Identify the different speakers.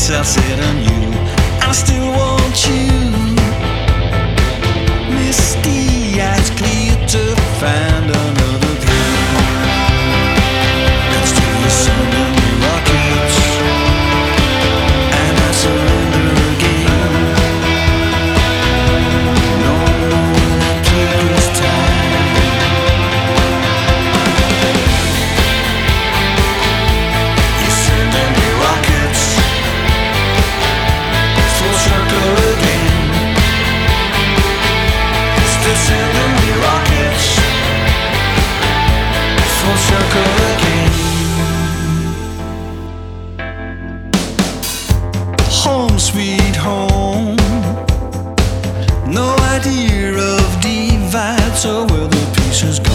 Speaker 1: things I said on you. I still want you. Misty eyes clear to find another view. And still you're sending me rockets, and I surrender again. No more than previous time. You're sending me rockets, full circle again. Still sending me rockets, full circle again. Home sweet home, no idea of divides or where the pieces go.